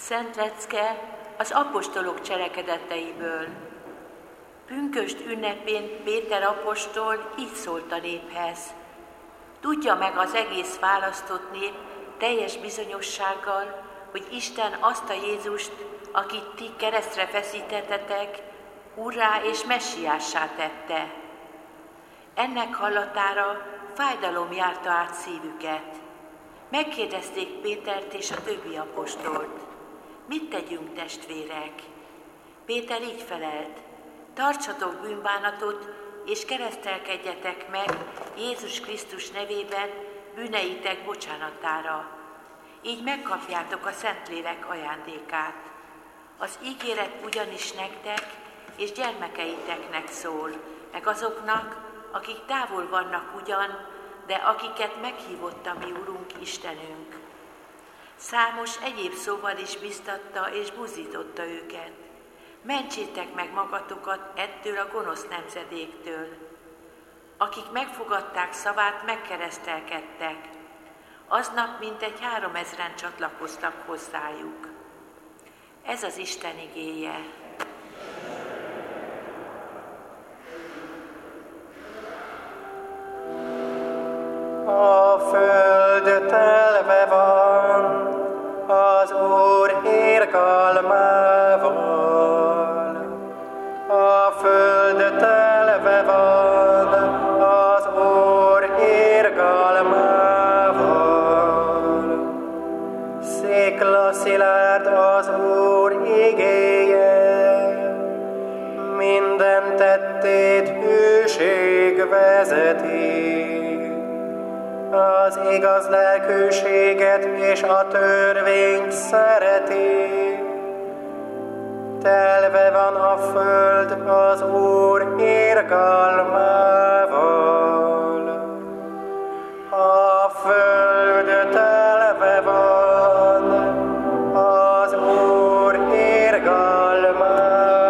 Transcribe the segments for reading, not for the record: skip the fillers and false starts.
Szent lecke az apostolok cselekedeteiből. Pünkösd ünnepén Péter apostol így szólt a néphez. Tudja meg az egész választott nép teljes bizonyossággal, hogy Isten azt a Jézust, akit ti keresztre feszítettetek, Úrrá és Messiássá tette. Ennek hallatára fájdalom járta át szívüket. Megkérdezték Pétert és a többi apostolt. Mit tegyünk, testvérek? Péter így felelt. Tartsatok bűnbánatot, és keresztelkedjetek meg Jézus Krisztus nevében bűneitek bocsánatára. Így megkapjátok a Szentlélek ajándékát. Az ígéret ugyanis nektek és gyermekeiteknek szól, meg azoknak, akik távol vannak ugyan, de akiket meghívott a mi Urunk Istenünk. Számos egyéb szóval is biztatta és buzdította őket. Mentsétek meg magatokat ettől a gonosz nemzedéktől. Akik megfogadták szavát, megkeresztelkedtek. Aznap mintegy 3000-en csatlakoztak hozzájuk. Ez az Isten igéje. A föld telve van az Úr irgalmával. A föld telve van az Úr irgalmával. Sziklaszilárd az Úr igéje, minden tettét hűség vezeti. Az igaz lelkűséget és a törvényt szereti. Telve van a föld az Úr irgalmával. A föld telve van az Úr irgalmával.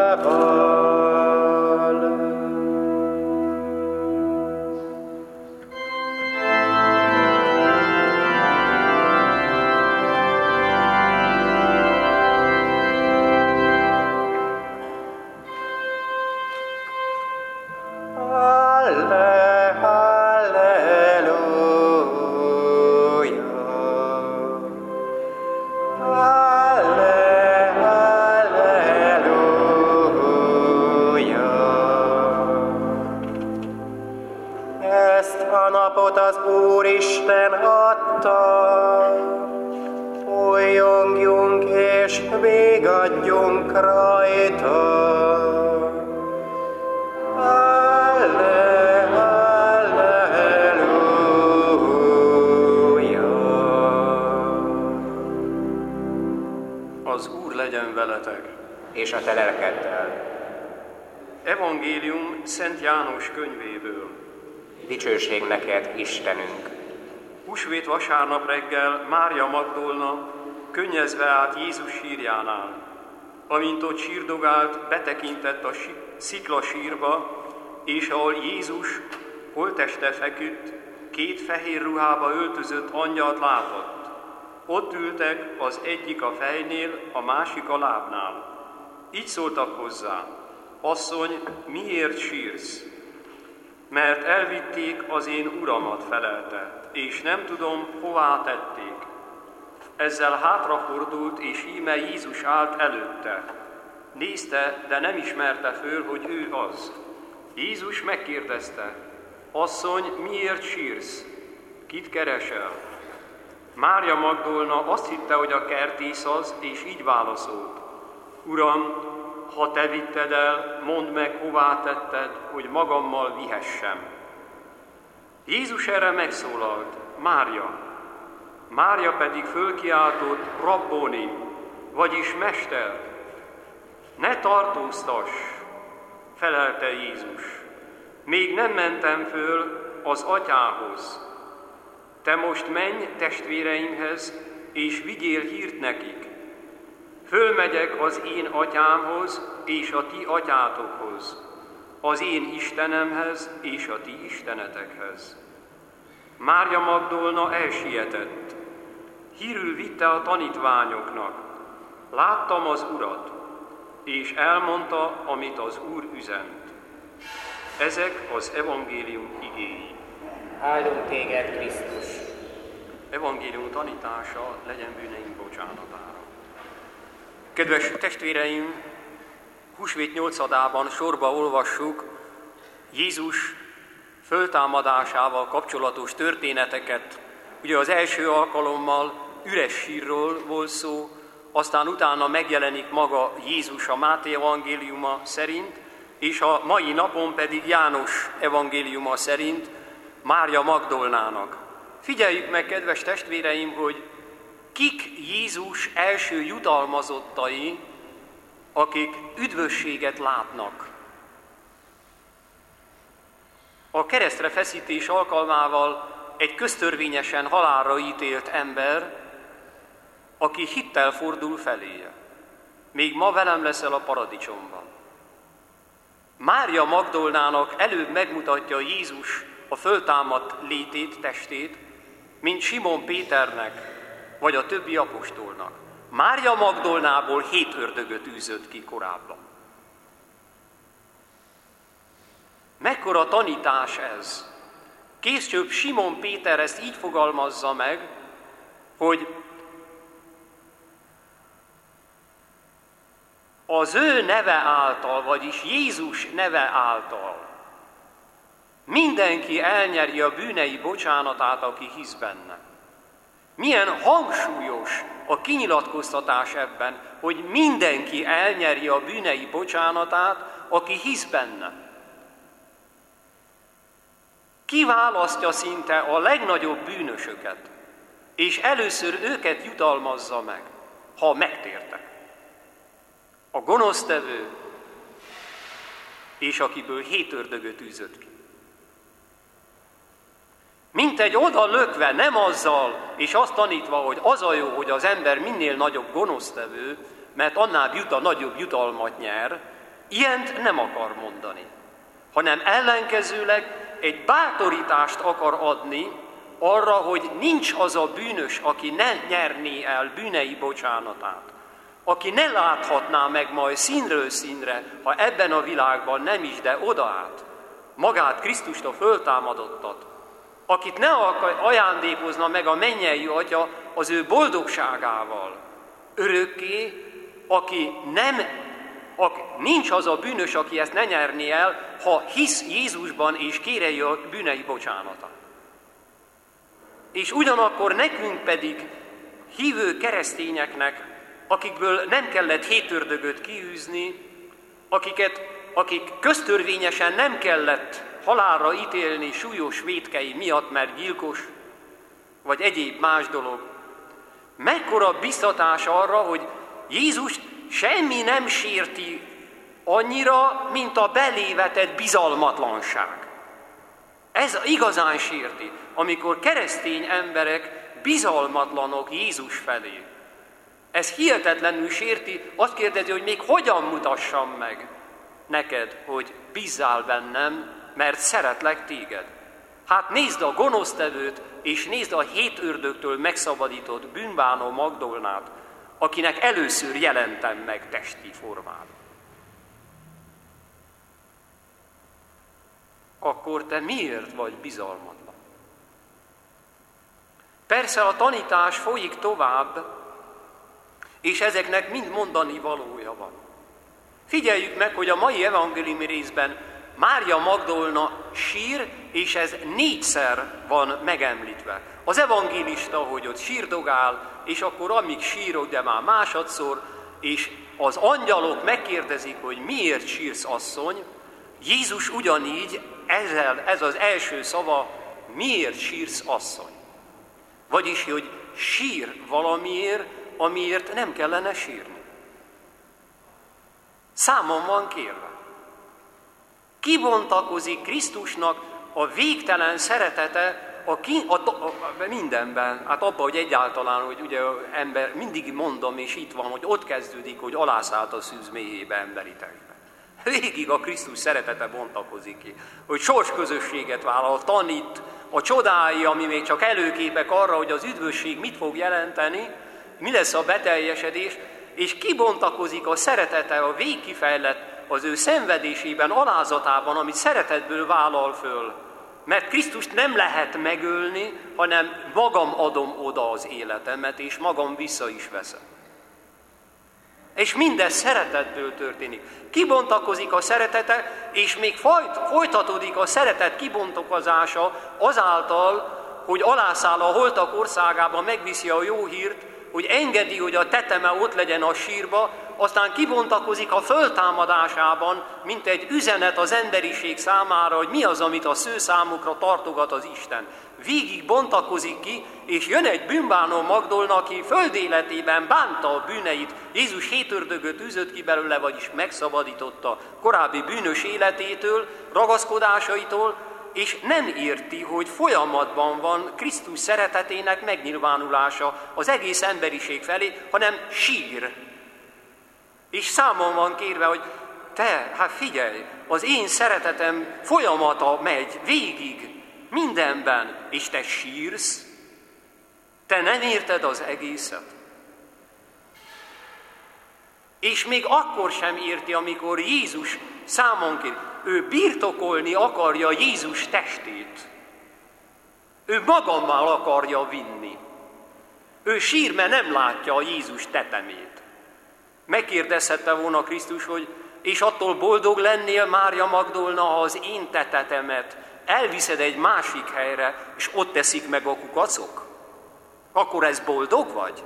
Az Úristen adta, újjongjunk és végadjunk rajta. Halleluja! Az Úr legyen veletek, és a te lelkeddel. Evangélium Szent János könyvéből. Dicsőség neked, Istenünk! Húsvét vasárnap reggel Mária Magdolna könnyezve állt Jézus sírjánál. Amint ott sírdogált, betekintett a sziklasírba, és ahol Jézus holtteste feküdt, 2 fehér ruhába öltözött angyalt látott. Ott ültek, az egyik a fejnél, a másik a lábnál. Így szóltak hozzá: Asszony, miért sírsz? Mert elvitték az én uramat, felelte, és nem tudom, hová tették. Ezzel hátrafordult, és íme Jézus állt előtte. Nézte, de nem ismerte föl, hogy ő az. Jézus megkérdezte: Asszony, miért sírsz? Kit keresel? Mária Magdolna azt hitte, hogy a kertész az, és így válaszolt: Uram, ha te vitted el, mondd meg, hová tetted, hogy magammal vihessem. Jézus erre megszólalt: Mária. Mária pedig fölkiáltott: Rabboni, vagyis Mester. Ne tartóztass, felelte Jézus. Még nem mentem föl az Atyához. Te most menj testvéreimhez, és vigyél hírt nekik. Fölmegyek az én atyámhoz és a ti atyátokhoz, az én Istenemhez és a ti istenetekhez. Mária Magdolna elsietett. Hírül vitte a tanítványoknak: láttam az Urat, és elmondta, amit az Úr üzent. Ezek az evangélium igéi. Áldunk téged, Krisztus! Evangélium tanítása legyen bűneink bocsánatára. Kedves testvéreim, húsvét 8-adában sorba olvassuk Jézus föltámadásával kapcsolatos történeteket. Ugye az első alkalommal üres sírról volt szó, aztán utána megjelenik maga Jézus a Máté evangéliuma szerint, és a mai napon pedig János evangéliuma szerint Mária Magdolnának. Figyeljük meg, kedves testvéreim, hogy kik Jézus első jutalmazottai, akik üdvösséget látnak. A keresztre feszítés alkalmával egy köztörvényesen halálra ítélt ember, aki hittel fordul feléje. Még ma velem leszel a paradicsomban. Mária Magdolnának előbb megmutatja Jézus a föltámadt létét, testét, mint Simon Péternek, vagy a többi apostolnak. Mária Magdolnából 7 ördögöt űzött ki korábban. Mekkora tanítás ez? Később Simon Péter ezt így fogalmazza meg, hogy az ő neve által, vagyis Jézus neve által mindenki elnyeri a bűnei bocsánatát, aki hisz benne. Milyen hangsúlyos a kinyilatkoztatás ebben, hogy mindenki elnyeri a bűnei bocsánatát, aki hisz benne. Kiválasztja szinte a legnagyobb bűnösöket, és először őket jutalmazza meg, ha megtértek. A gonosztevő, és akiből 7 ördögöt űzött ki. Mintegy oda lökve, nem azzal, és azt tanítva, hogy az a jó, hogy az ember minél nagyobb gonosztevő, mert annál nagyobb jutalmat nyer, ilyent nem akar mondani, hanem ellenkezőleg egy bátorítást akar adni arra, hogy nincs az a bűnös, aki ne nyerné el bűnei bocsánatát, aki ne láthatná meg majd színről színre, ha ebben a világban nem is, de odaát, magát, Krisztust, a föltámadottat, akit ne ajándékozna meg a mennyei Atya az ő boldogságával örökké, nincs az a bűnös, aki ezt ne nyerné el, ha hisz Jézusban és kérei a bűnei bocsánatát. És ugyanakkor nekünk pedig, hívő keresztényeknek, akikből nem kellett 7 ördögöt kiűzni, akik köztörvényesen nem kellett halálra ítélni súlyos vétkei miatt, mert gyilkos, vagy egyéb más dolog. Mekkora biztatás arra, hogy Jézus semmi nem sérti annyira, mint a belévetett bizalmatlanság. Ez igazán sérti, amikor keresztény emberek bizalmatlanok Jézus felé. Ez hihetetlenül sérti, azt kérdezi, hogy még hogyan mutassam meg neked, hogy bízzál bennem, mert szeretlek téged. Hát nézd a gonosztevőt, és nézd a 7 ördögtől megszabadított bűnbánó Magdolnát, akinek először jelentem meg testi formában. Akkor te miért vagy bizalmatlan? Persze a tanítás folyik tovább, és ezeknek mind mondani valója van. Figyeljük meg, hogy a mai evangéliumi részben Mária Magdolna sír, és ez 4-szer van megemlítve. Az evangélista, hogy ott sírdogál, és akkor amíg sírod, de már másodszor, és az angyalok megkérdezik, hogy miért sírsz, asszony, Jézus ugyanígy, ez az első szava, miért sírsz, asszony. Vagyis, hogy sír valamiért, amiért nem kellene sírni. Számon van kérve. Kibontakozik Krisztusnak a végtelen szeretete mindenben. Hát abban, hogy egyáltalán, hogy ugye ember, mindig mondom, és itt van, hogy ott kezdődik, hogy alászállt a szűz mélyébe emberi testbe. Végig a Krisztus szeretete bontakozik ki, hogy sorsközösséget vállal, tanít, a csodái, ami még csak előképek arra, hogy az üdvösség mit fog jelenteni, mi lesz a beteljesedés, és kibontakozik a szeretete, a végkifejlett az ő szenvedésében, alázatában, amit szeretetből vállal föl. Mert Krisztust nem lehet megölni, hanem magam adom oda az életemet, és magam vissza is veszem. És mindez szeretetből történik. Kibontakozik a szeretete, és még folytatódik a szeretet kibontakozása azáltal, hogy alászáll a holtak országába, megviszi a jó hírt, hogy engedi, hogy a teteme ott legyen a sírba, aztán kibontakozik a föltámadásában, mint egy üzenet az emberiség számára, hogy mi az, amit a sző számukra tartogat az Isten. Végig bontakozik ki, és jön egy bűnbánó Magdolna, aki föld életében bánta a bűneit. Jézus 7 ördögöt űzött ki belőle, vagyis megszabadította korábbi bűnös életétől, ragaszkodásaitól, és nem érti, hogy folyamatban van Krisztus szeretetének megnyilvánulása az egész emberiség felé, hanem sír. És számon van kérve, hogy hát figyelj, az én szeretetem folyamata megy végig, mindenben, és te sírsz, te nem érted az egészet. És még akkor sem érti, amikor Jézus számon kér. Ő birtokolni akarja Jézus testét. Ő magammal akarja vinni. Ő sír, mert nem látja a Jézus tetemét. Megkérdezhette volna Krisztus, hogy és attól boldog lennél, Mária Magdolna, ha az én tetemet elviszed egy másik helyre, és ott teszik meg a kukacok? Akkor ez boldog vagy?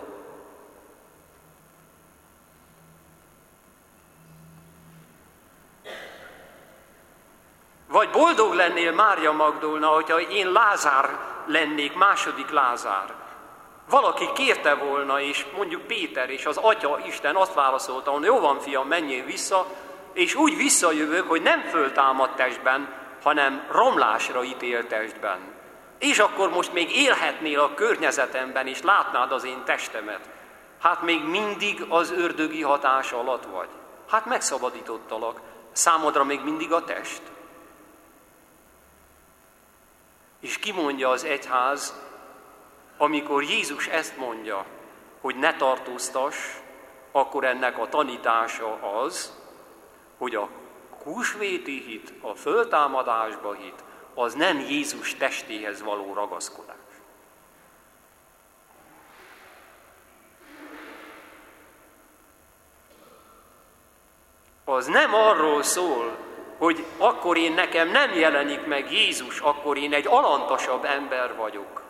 Vagy boldog lennél, Mária Magdolna, hogyha én Lázár lennék, második Lázár. Valaki kérte volna, és mondjuk Péter és az Atya Isten azt válaszolta, hogy jó van, fiam, menjél vissza, és úgy visszajövök, hogy nem föltámadt testben, hanem romlásra ítélt testben. És akkor most még élhetnél a környezetemben, és látnád az én testemet. Hát még mindig az ördögi hatás alatt vagy. Hát megszabadítottalak. Számodra még mindig a test. És kimondja az egyház, amikor Jézus ezt mondja, hogy ne tartóztass, akkor ennek a tanítása az, hogy a húsvéti hit, a föltámadásba hit, az nem Jézus testéhez való ragaszkodás. Az nem arról szól, hogy akkor nekem nem jelenik meg Jézus, akkor én egy alantasabb ember vagyok.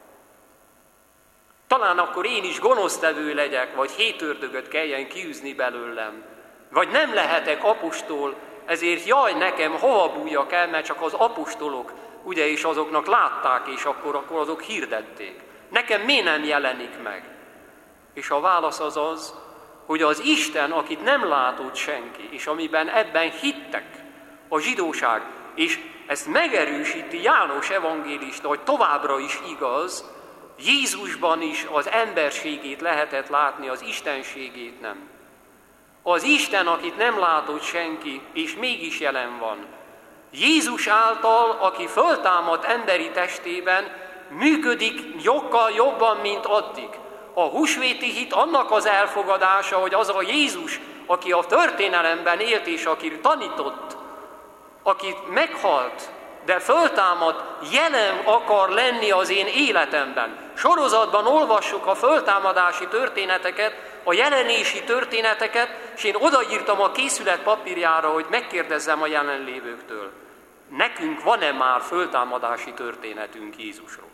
Talán akkor én is gonosztevő legyek, vagy 7 ördögöt kelljen kiűzni belőlem. Vagy nem lehetek apostol, ezért jaj nekem, hova bújjak el, mert csak az apostolok, ugye, és azoknak látták, és akkor azok hirdették. Nekem miért nem jelenik meg? És a válasz az, hogy az Isten, akit nem látott senki, és amiben ebben hittek, a zsidóság, és ezt megerősíti János evangélista, hogy továbbra is igaz, Jézusban is az emberségét lehetett látni, az istenségét nem. Az Isten, akit nem látott senki, és mégis jelen van. Jézus által, aki föltámadt emberi testében, működik sokkal jobban, mint addig. A húsvéti hit annak az elfogadása, hogy az a Jézus, aki a történelemben élt, és aki tanított, aki meghalt, de föltámadt, jelen akar lenni az én életemben. Sorozatban olvassuk a föltámadási történeteket, a jelenési történeteket, és én odaírtam a készület papírjára, hogy megkérdezzem a jelenlévőktől. Nekünk van-e már föltámadási történetünk Jézusról?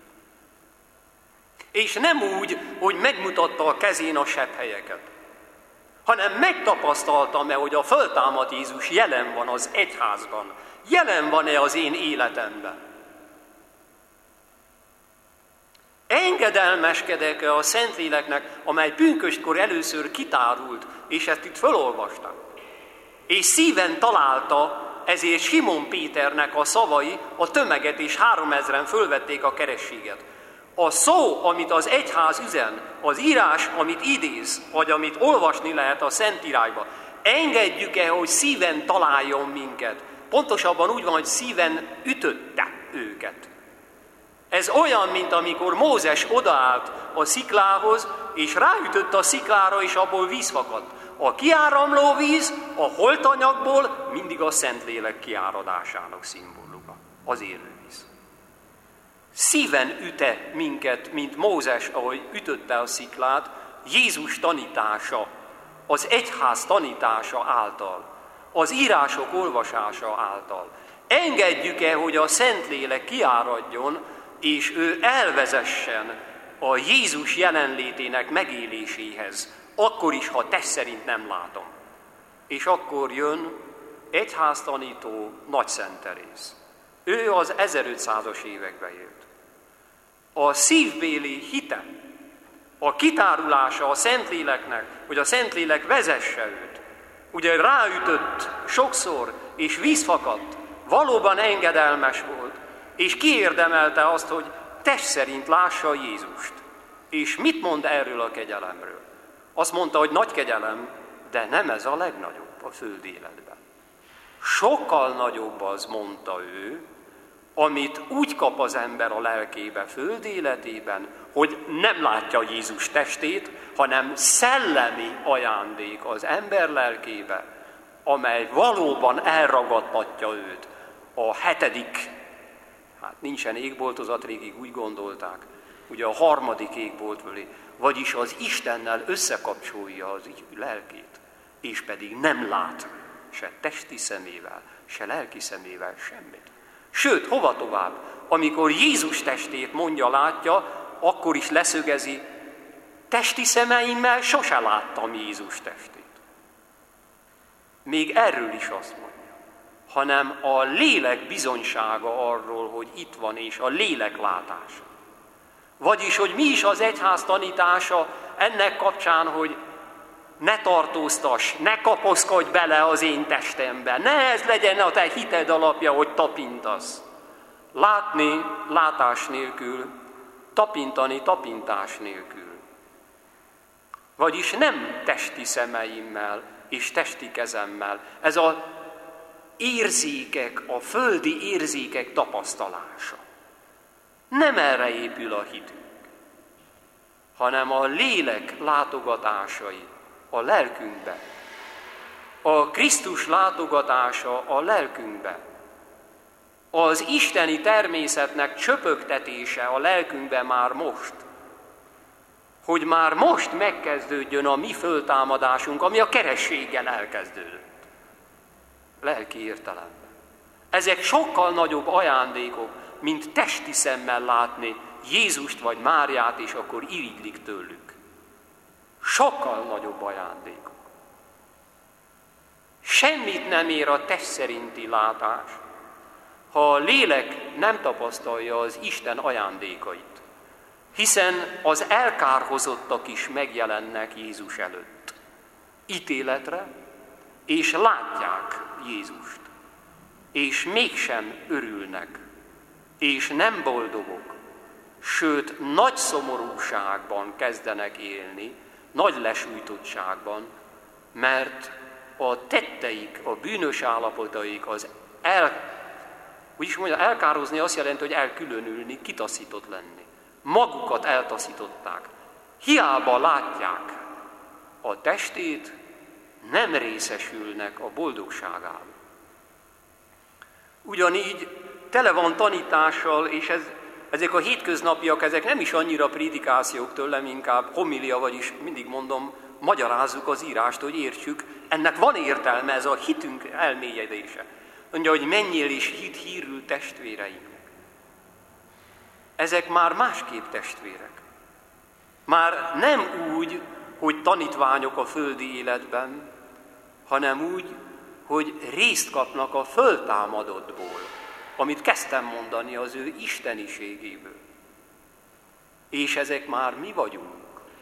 És nem úgy, hogy megmutatta a kezén a sebhelyeket, hanem megtapasztaltam-e, hogy a föltámadt Jézus jelen van az egyházban, jelen van-e az én életemben. Engedelmeskedek-e a Szentléleknek, amely pünköstkor először kitárult, és ezt itt felolvastam. És szíven találta, ezért Simon Péternek a szavai a tömeget, és 3000-en fölvették a kerességet. A szó, amit az egyház üzen, az írás, amit idéz, vagy amit olvasni lehet a Szentírásba, engedjük-e, hogy szíven találjon minket? Pontosabban úgy van, hogy szíven ütötte őket. Ez olyan, mint amikor Mózes odaállt a sziklához, és ráütött a sziklára, és abból víz fakadt. A kiáramló víz a holtanyagból mindig a Szentlélek kiáradásának szimbóluma, az élővíz. Szíven üte minket, mint Mózes, ahogy ütötte a sziklát, Jézus tanítása, az egyház tanítása által, az írások olvasása által. Engedjük-e, hogy a Szentlélek kiáradjon, és ő elvezessen a Jézus jelenlétének megéléséhez, akkor is, ha test szerint nem látom. És akkor jön egyháztanító Nagy Szent Teréz. Ő az 1500-as években élt. A szívbéli hite, a kitárulása a Szentléleknek, hogy a Szentlélek vezesse őt, ugye ráütött sokszor, és víz fakadt, valóban engedelmes volt, és kiérdemelte azt, hogy test szerint lássa Jézust. És mit mond erről a kegyelemről? Azt mondta, hogy nagy kegyelem, de nem ez a legnagyobb a földi életben. Sokkal nagyobb az, mondta ő, amit úgy kap az ember a lelkébe, földi életében, hogy nem látja Jézus testét, hanem szellemi ajándék az ember lelkébe, amely valóban elragadtatja őt. A 7. Hát nincsen égboltozat, régig úgy gondolták, ugye a 3. égbolt fölé, vagyis az Istennel összekapcsolja az lelkét, és pedig nem lát se testi szemével, se lelki szemével semmit. Sőt, hova tovább, amikor Jézus testét mondja, látja, akkor is leszögezi, testi szemeimmel sose láttam Jézus testét. Még erről is azt mondja, hanem a lélek bizonysága arról, hogy itt van, és a lélek látása. Vagyis, hogy mi is az egyház tanítása ennek kapcsán, hogy ne tartóztass, ne kapaszkodj bele az én testembe, ne ez legyen a te hited alapja, hogy tapintasz. Látni látás nélkül, tapintani tapintás nélkül. Vagyis nem testi szemeimmel és testi kezemmel. Ez az érzékek, a földi érzékek tapasztalása. Nem erre épül a hitünk, hanem a lélek látogatásai a lelkünkbe. A Krisztus látogatása a lelkünkbe. Az isteni természetnek csöpögtetése a lelkünkbe már most. Hogy már most megkezdődjön a mi föltámadásunk, ami a kerességgel elkezdődött. Lelki értelemben. Ezek sokkal nagyobb ajándékok, mint testi szemmel látni Jézust vagy Máriát, és akkor irigylik tőlük. Sokkal nagyobb ajándékok. Semmit nem ér a test szerinti látás, ha a lélek nem tapasztalja az Isten ajándékait, hiszen az elkárhozottak is megjelennek Jézus előtt. Ítéletre, és látják Jézust, és mégsem örülnek, és nem boldogok, sőt, nagy szomorúságban kezdenek élni, nagy lesújtottságban, mert a tetteik, a bűnös állapotaik, elkározni azt jelenti, hogy elkülönülni, kitaszított lenni. Magukat eltaszították. Hiába látják a testét, nem részesülnek a boldogságában. Ugyanígy tele van tanítással, és ezek a hétköznapiak, ezek nem is annyira prédikációk tőlem, inkább homilia, vagyis mindig mondom, magyarázzuk az írást, hogy értsük, ennek van értelme, ez a hitünk elmélyedése. Mondja, hogy menjél és hidd hírül testvéreimnek. Ezek már másképp testvérek. Már nem úgy, hogy tanítványok a földi életben, hanem úgy, hogy részt kapnak a föltámadottból, amit kezdtem mondani az ő isteniségéből. És ezek már mi vagyunk.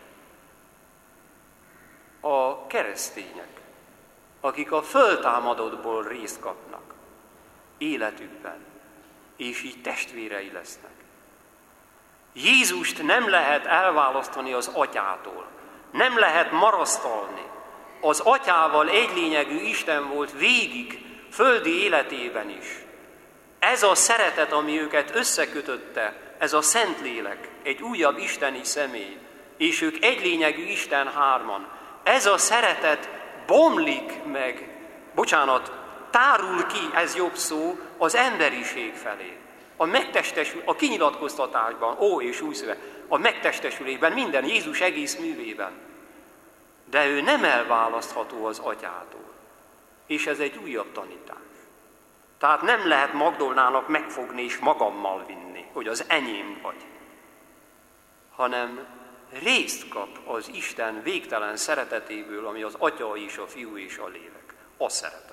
A keresztények, akik a föltámadottból részt kapnak életükben, és így testvérei lesznek. Jézust nem lehet elválasztani az atyától, nem lehet marasztalni. Az atyával egylényegű Isten volt végig, földi életében is. Ez a szeretet, ami őket összekötötte, ez a Szentlélek, egy újabb isteni személy, és ők egy lényegű Isten hárman. Ez a szeretet bomlik meg, tárul ki, ez jobb szó, az emberiség felé. A kinyilatkoztatásban, és új szöveg, a megtestesülésben, minden Jézus egész művében. De ő nem elválasztható az Atyától. És ez egy újabb tanítás. Tehát nem lehet Magdolnának megfogni és magammal vinni, hogy az enyém vagy, hanem részt kap az Isten végtelen szeretetéből, ami az Atya és a Fiú és a Lélek. A szeretet.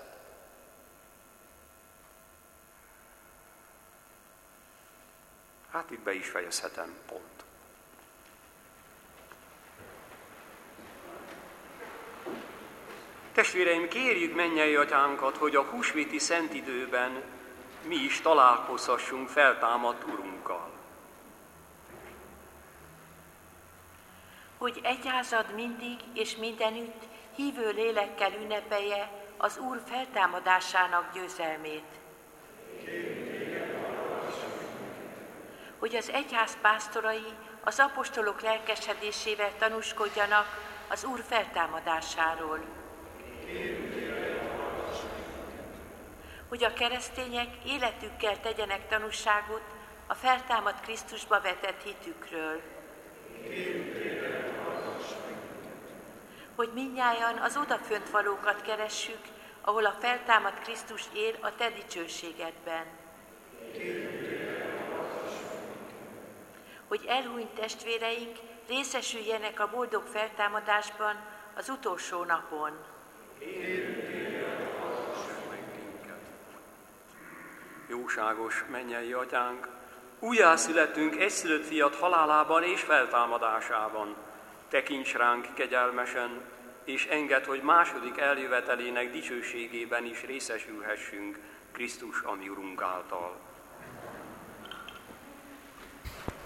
Hát itt be is fejezhetem, pont. Testvéreim, kérjük mennyei Atyánkat, hogy a húsvéti szentidőben mi is találkozhassunk feltámadt Urunkkal. Hogy egyházad mindig és mindenütt hívő lélekkel ünnepelje az Úr feltámadásának győzelmét. Hogy az egyház pásztorai az apostolok lelkesedésével tanúskodjanak az Úr feltámadásáról. Hogy a keresztények életükkel tegyenek tanúságot a feltámadt Krisztusba vetett hitükről. Hogy mindnyájan az odafönt valókat keressük, ahol a feltámadt Krisztus él a te dicsőségedben. Hogy elhunyt testvéreink részesüljenek a boldog feltámadásban az utolsó napon. Jóságos mennyei Atyánk, újjászületünk egyszülött fiat halálában és feltámadásában. Tekints ránk kegyelmesen, és engedd, hogy második eljövetelének dicsőségében is részesülhessünk Krisztus, ami Urunk által.